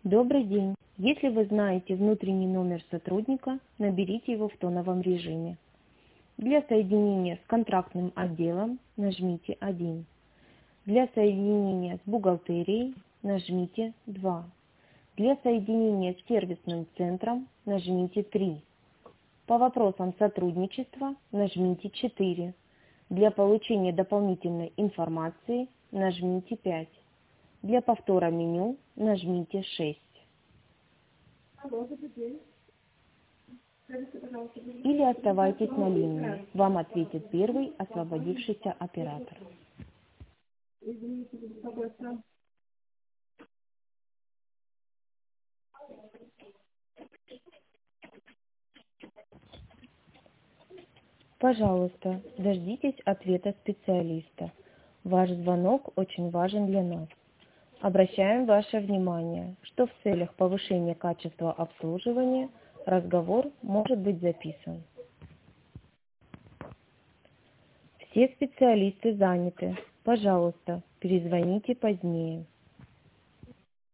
Добрый день. Если вы знаете внутренний номер сотрудника, наберите его в тоновом режиме. Для соединения с контрактным отделом нажмите 1. Для соединения с бухгалтерией нажмите 2. Для соединения с сервисным центром нажмите 3. По вопросам сотрудничества нажмите 4. Для получения дополнительной информации нажмите 5. Для повтора меню нажмите 6. Или оставайтесь на линии. Вам ответит первый освободившийся оператор. Пожалуйста, дождитесь ответа специалиста. Ваш звонок очень важен для нас. Обращаем ваше внимание, что в целях повышения качества обслуживания разговор может быть записан. Все специалисты заняты. Пожалуйста, перезвоните позднее.